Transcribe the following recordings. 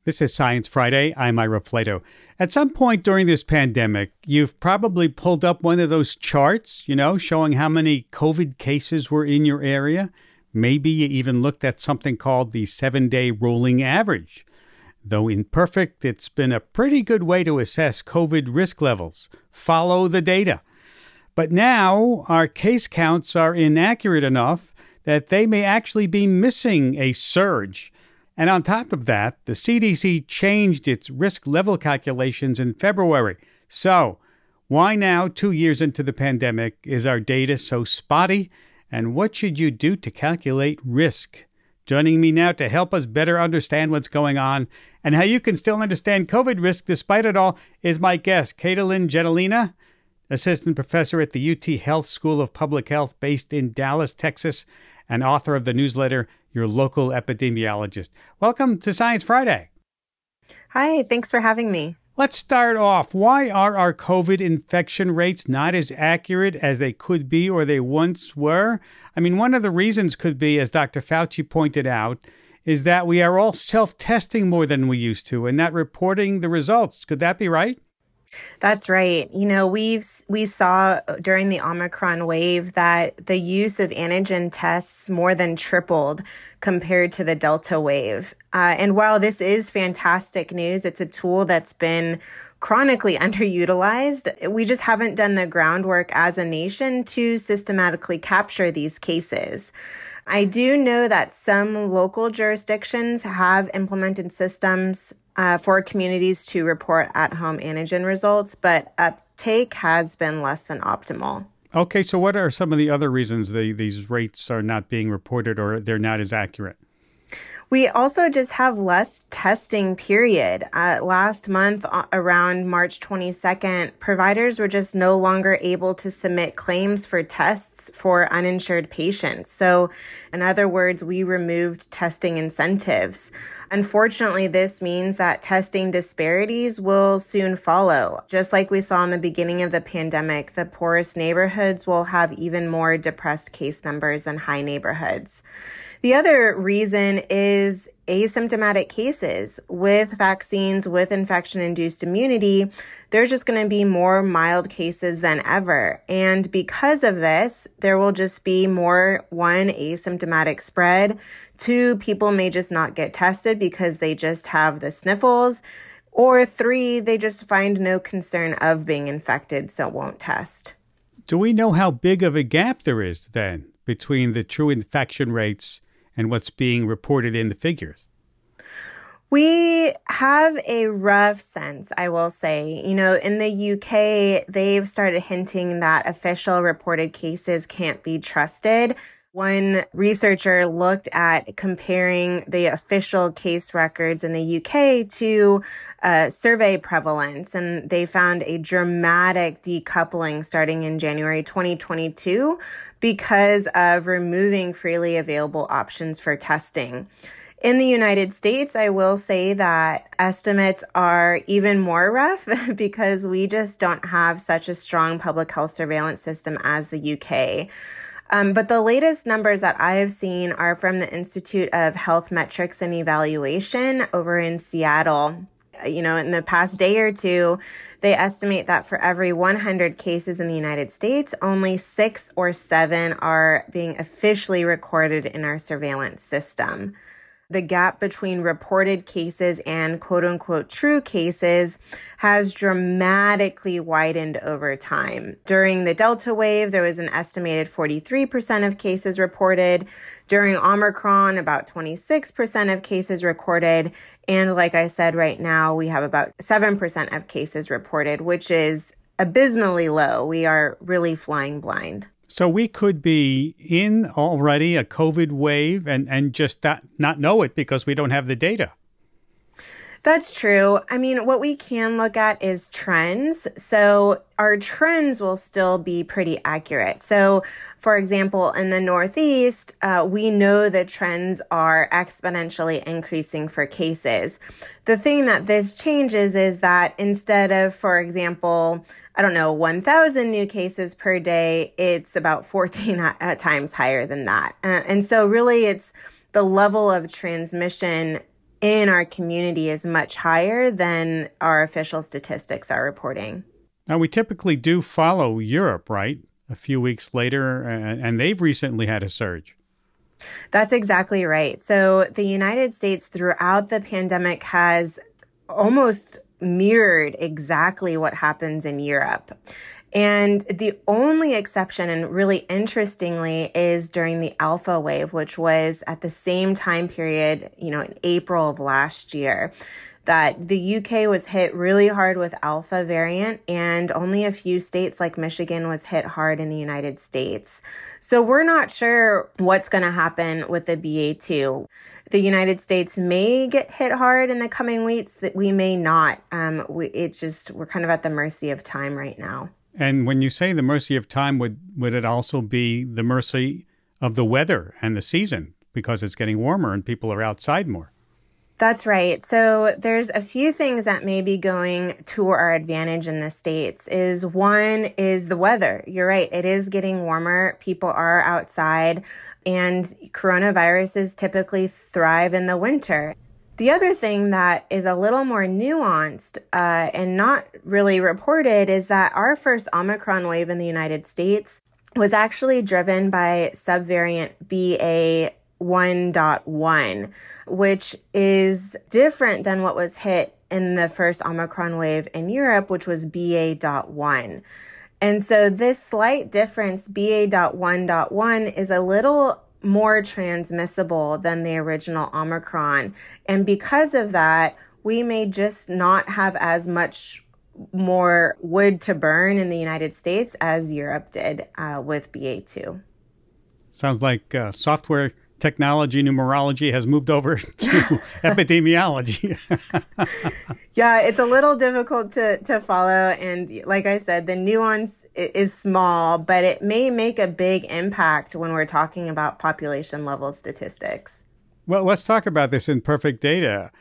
This is Science Friday. I'm Ira Flato. At some point during this pandemic, you've probably pulled up one of those charts, showing how many COVID cases were in your area. Maybe you even looked at something called the 7-day rolling average. Though imperfect, it's been a pretty good way to assess COVID risk levels. Follow the data. But now our case counts are inaccurate enough that they may actually be missing a surge. And on top of that, the CDC changed its risk level calculations in February. So, why now, 2 years into the pandemic, is our data so spotty? And what should you do to calculate risk? Joining me now to help us better understand what's going on and how you can still understand COVID risk despite it all is my guest, Caitlin Jetelina, assistant professor at the UT Health School of Public Health based in Dallas, Texas, and author of the newsletter, Your Local Epidemiologist. Welcome to Science Friday. Hi, thanks for having me. Let's start off. Why are our COVID infection rates not as accurate as they could be or they once were? I mean, one of the reasons could be, as Dr. Fauci pointed out, is that we are all self-testing more than we used to and not reporting the results. Could that be right? That's right. We saw during the Omicron wave that the use of antigen tests more than tripled compared to the Delta wave. And while this is fantastic news, it's a tool that's been chronically underutilized. We just haven't done the groundwork as a nation to systematically capture these cases. I do know that some local jurisdictions have implemented systems for communities to report at-home antigen results, but uptake has been less than optimal. Okay, so what are some of the other reasons these rates are not being reported or they're not as accurate? We also just have less testing, period. Last month, around March 22nd, providers were just no longer able to submit claims for tests for uninsured patients. So, in other words, we removed testing incentives. Unfortunately, this means that testing disparities will soon follow. Just like we saw in the beginning of the pandemic, the poorest neighborhoods will have even more depressed case numbers than high neighborhoods. The other reason is asymptomatic cases. With vaccines, with infection-induced immunity, there's just going to be more mild cases than ever. And because of this, there will just be more, one, asymptomatic spread. Two, people may just not get tested because they just have the sniffles. Or three, they just find no concern of being infected, so won't test. Do we know how big of a gap there is then between the true infection rates and what's being reported in the figures? We have a rough sense, I will say. In the UK, they've started hinting that official reported cases can't be trusted. One researcher looked at comparing the official case records in the UK to survey prevalence, and they found a dramatic decoupling starting in January 2022 because of removing freely available options for testing. In the United States, I will say that estimates are even more rough because we just don't have such a strong public health surveillance system as the UK. But the latest numbers that I have seen are from the Institute of Health Metrics and Evaluation over in Seattle. In the past day or two, they estimate that for every 100 cases in the United States, only 6 or 7 are being officially recorded in our surveillance system. The gap between reported cases and quote-unquote true cases has dramatically widened over time. During the Delta wave, there was an estimated 43% of cases reported. During Omicron, about 26% of cases recorded. And like I said, right now, we have about 7% of cases reported, which is abysmally low. We are really flying blind. So we could be in already a COVID wave and just not know it because we don't have the data. That's true. I mean, what we can look at is trends. So our trends will still be pretty accurate. So, for example, in the Northeast, we know the trends are exponentially increasing for cases. The thing that this changes is that instead of, for example, 1,000 new cases per day, it's about 14 times higher than that. And so really it's the level of transmission in our community is much higher than our official statistics are reporting. Now, we typically do follow Europe, right? A few weeks later, and they've recently had a surge. That's exactly right. So the United States throughout the pandemic has almost mirrored exactly what happens in Europe. And the only exception, and really interestingly, is during the Alpha wave, which was at the same time period, in April of last year, that the UK was hit really hard with Alpha variant, and only a few states like Michigan was hit hard in the United States. So we're not sure what's going to happen with the BA2. The United States may get hit hard in the coming weeks, that we may not. We're kind of at the mercy of time right now. And when you say the mercy of time, would it also be the mercy of the weather and the season, because it's getting warmer and people are outside more? That's right. So there's a few things that may be going to our advantage in the States. One is the weather. You're right. It is getting warmer. People are outside, and coronaviruses typically thrive in the winter. The other thing that is a little more nuanced and not really reported is that our first Omicron wave in the United States was actually driven by subvariant BA1.1, which is different than what was hit in the first Omicron wave in Europe, which was BA.1. And so this slight difference, BA.1.1, is a little more transmissible than the original Omicron. And because of that, we may just not have as much more wood to burn in the United States as Europe did with BA2. Sounds like software technology numerology has moved over to epidemiology. Yeah, it's a little difficult to follow. And like I said, the nuance is small, but it may make a big impact when we're talking about population level statistics. Well, let's talk about this in perfect data.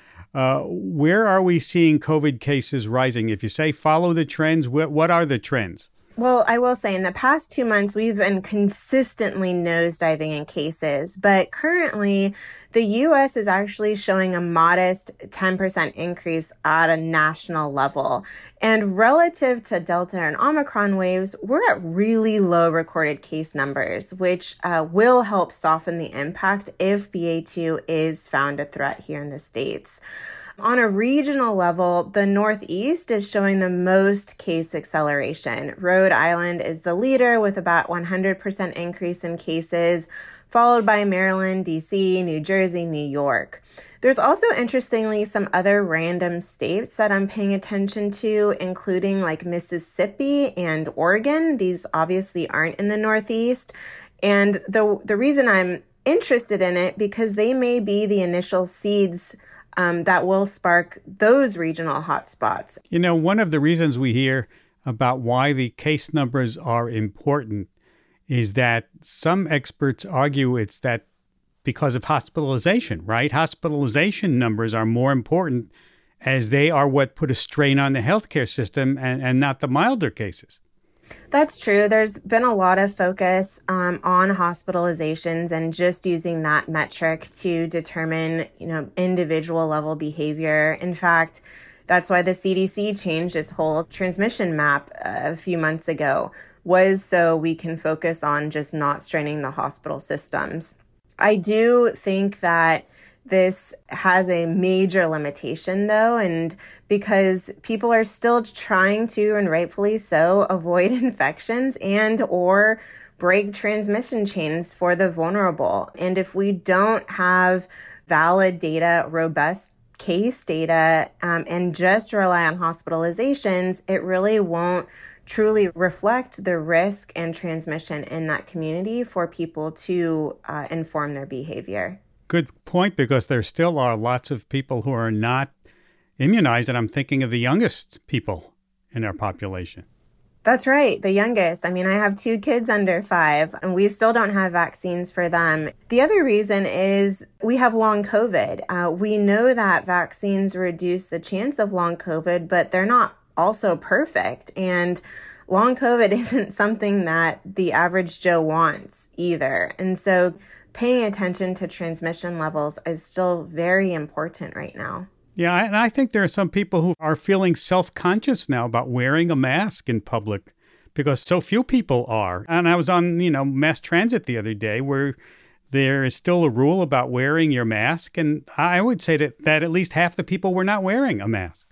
Where are we seeing COVID cases rising? If you say follow the trends, what are the trends? Well, I will say in the past 2 months, we've been consistently nosediving in cases, but currently the U.S. is actually showing a modest 10% increase at a national level. And relative to Delta and Omicron waves, we're at really low recorded case numbers, which will help soften the impact if BA2 is found a threat here in the States. On a regional level, the Northeast is showing the most case acceleration. Rhode Island is the leader with about 100% increase in cases, followed by Maryland, D.C., New Jersey, New York. There's also, interestingly, some other random states that I'm paying attention to, including like Mississippi and Oregon. These obviously aren't in the Northeast. And the reason I'm interested in it, because they may be the initial seeds that will spark those regional hotspots. One of the reasons we hear about why the case numbers are important is that some experts argue it's that because of hospitalization, right? Hospitalization numbers are more important as they are what put a strain on the healthcare system and not the milder cases. That's true. There's been a lot of focus on hospitalizations and just using that metric to determine, individual level behavior. In fact, that's why the CDC changed its whole transmission map a few months ago, was so we can focus on just not straining the hospital systems. I do think that this has a major limitation, though, and because people are still trying to, and rightfully so, avoid infections and or break transmission chains for the vulnerable. And if we don't have valid data, robust case data, and just rely on hospitalizations, it really won't truly reflect the risk and transmission in that community for people to inform their behavior. Good point, because there still are lots of people who are not immunized, and I'm thinking of the youngest people in our population. That's right, the youngest. I have 2 kids under 5, and we still don't have vaccines for them. The other reason is we have long COVID. We know that vaccines reduce the chance of long COVID, but they're not also perfect. And long COVID isn't something that the average Joe wants either. And so paying attention to transmission levels is still very important right now. Yeah, and I think there are some people who are feeling self-conscious now about wearing a mask in public because so few people are. And I was on, mass transit the other day where there is still a rule about wearing your mask. And I would say that at least half the people were not wearing a mask.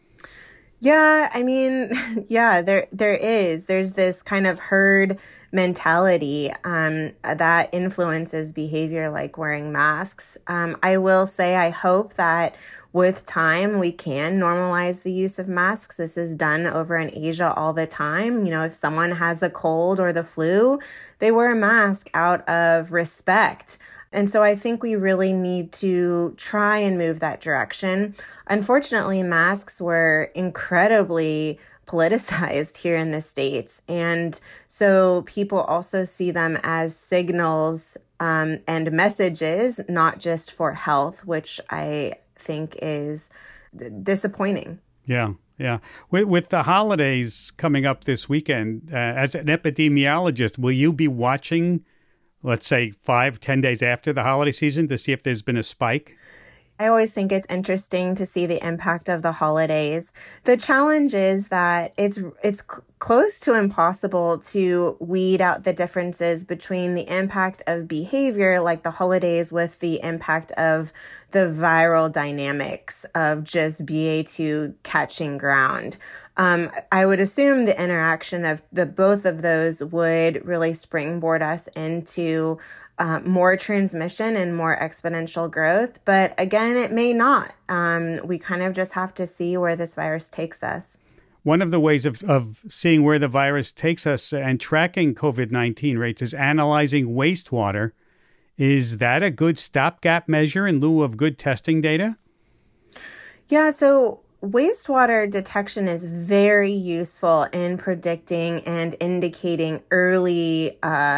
Yeah, I mean, yeah, there is. There's this kind of herd mentality that influences behavior like wearing masks. I will say I hope that with time we can normalize the use of masks. This is done over in Asia all the time. If someone has a cold or the flu, they wear a mask out of respect. And so I think we really need to try and move that direction. Unfortunately, masks were incredibly politicized here in the States. And so people also see them as signals and messages, not just for health, which I think is disappointing. Yeah. Yeah. With the holidays coming up this weekend, as an epidemiologist, will you be watching, let's say, 5-10 days after the holiday season to see if there's been a spike? I always think it's interesting to see the impact of the holidays. The challenge is that it's close to impossible to weed out the differences between the impact of behavior, like the holidays, with the impact of the viral dynamics of just BA2 catching ground. I would assume the interaction of both of those would really springboard us into more transmission and more exponential growth. But again, it may not. We kind of just have to see where this virus takes us. One of the ways of seeing where the virus takes us and tracking COVID-19 rates is analyzing wastewater. Is that a good stopgap measure in lieu of good testing data? Yeah, so wastewater detection is very useful in predicting and indicating early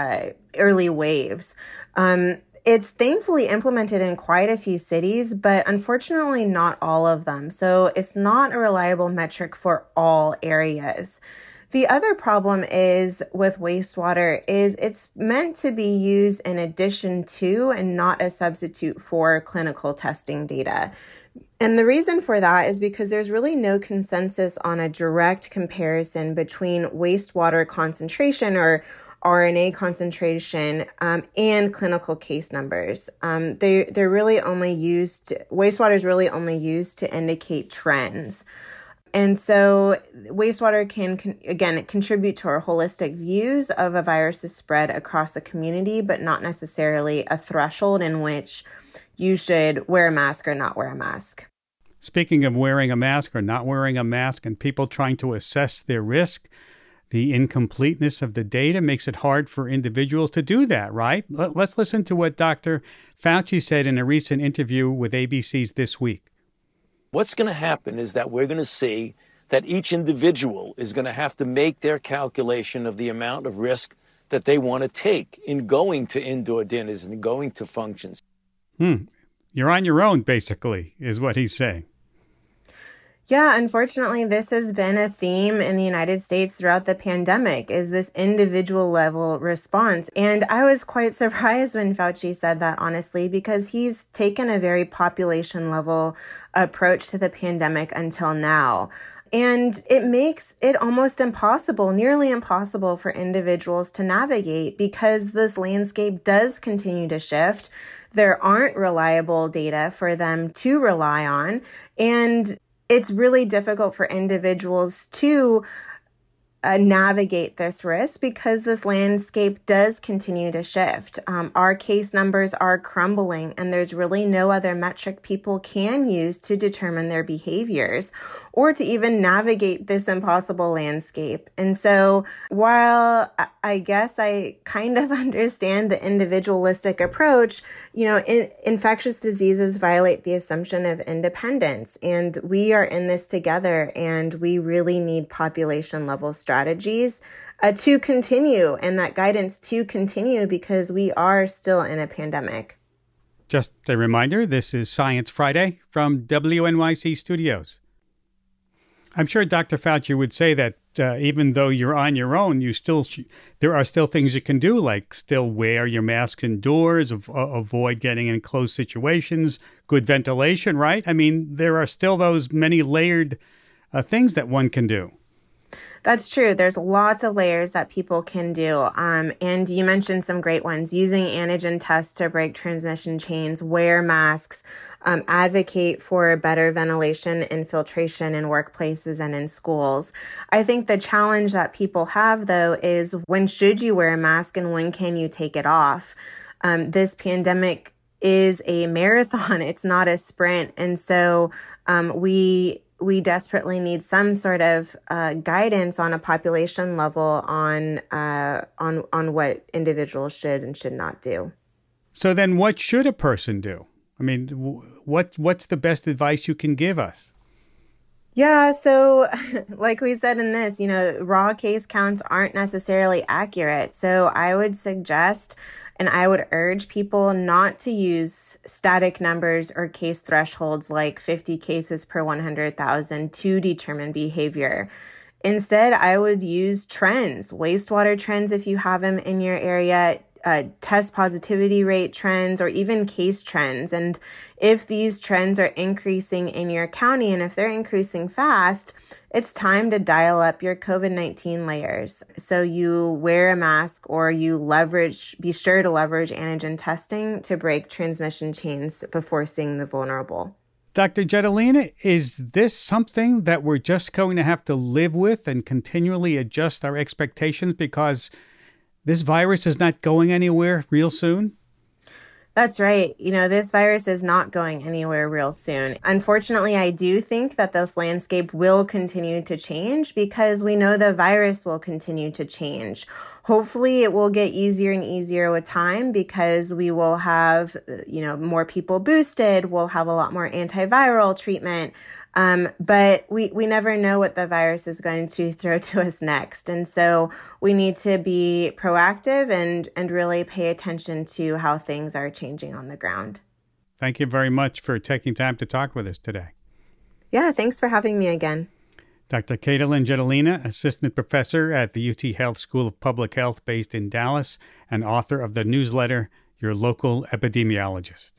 waves. It's thankfully implemented in quite a few cities, but unfortunately not all of them. So it's not a reliable metric for all areas. The other problem is with wastewater is it's meant to be used in addition to and not a substitute for clinical testing data. And the reason for that is because there's really no consensus on a direct comparison between wastewater concentration or RNA concentration and clinical case numbers. They're really only used, wastewater is really only used to indicate trends. And so wastewater can contribute to our holistic views of a virus's spread across a community, but not necessarily a threshold in which you should wear a mask or not wear a mask. Speaking of wearing a mask or not wearing a mask and people trying to assess their risk, the incompleteness of the data makes it hard for individuals to do that, right? Let's listen to what Dr. Fauci said in a recent interview with ABC's This Week. What's going to happen is that we're going to see that each individual is going to have to make their calculation of the amount of risk that they want to take in going to indoor dinners and going to functions. You're on your own, basically, is what he's saying. Yeah, unfortunately, this has been a theme in the United States throughout the pandemic, is this individual level response. And I was quite surprised when Fauci said that, honestly, because he's taken a very population level approach to the pandemic until now. And it makes it almost impossible, nearly impossible for individuals to navigate because this landscape does continue to shift. There aren't reliable data for them to rely on. And it's really difficult for individuals to navigate this risk because this landscape does continue to shift. Our case numbers are crumbling, and there's really no other metric people can use to determine their behaviors or to even navigate this impossible landscape. And so while I guess I kind of understand the individualistic approach, infectious diseases violate the assumption of independence, and we are in this together, and we really need population level strategies to continue, and that guidance to continue, because we are still in a pandemic. Just a reminder, this is Science Friday from WNYC Studios. I'm sure Dr. Fauci would say that even though you're on your own, there are still things you can do, like still wear your mask indoors, avoid getting in closed situations, good ventilation, right? I mean, there are still those many layered things that one can do. That's true. There's lots of layers that people can do. And you mentioned some great ones: using antigen tests to break transmission chains, wear masks, advocate for better ventilation and filtration in workplaces and in schools. I think the challenge that people have, though, is when should you wear a mask and when can you take it off? This pandemic is a marathon. It's not a sprint. And so we desperately need some sort of guidance on a population level on what individuals should and should not do. So then what should a person do? I mean, what's the best advice you can give us? Yeah, so like we said in this, raw case counts aren't necessarily accurate. So I would suggest and I would urge people not to use static numbers or case thresholds like 50 cases per 100,000 to determine behavior. Instead, I would use trends, wastewater trends if you have them in your area, test positivity rate trends, or even case trends. And if these trends are increasing in your county, and if they're increasing fast, it's time to dial up your COVID-19 layers. So you wear a mask or be sure to leverage antigen testing to break transmission chains before seeing the vulnerable. Dr. Jetelina, is this something that we're just going to have to live with and continually adjust our expectations because this virus is not going anywhere real soon? That's right. This virus is not going anywhere real soon. Unfortunately, I do think that this landscape will continue to change because we know the virus will continue to change. Hopefully, it will get easier and easier with time because we will have, more people boosted. We'll have a lot more antiviral treatment. But we never know what the virus is going to throw to us next. And so we need to be proactive and really pay attention to how things are changing on the ground. Thank you very much for taking time to talk with us today. Yeah, thanks for having me again. Dr. Katelyn Jetelina, Assistant Professor at the UT Health School of Public Health based in Dallas and author of the newsletter, Your Local Epidemiologist.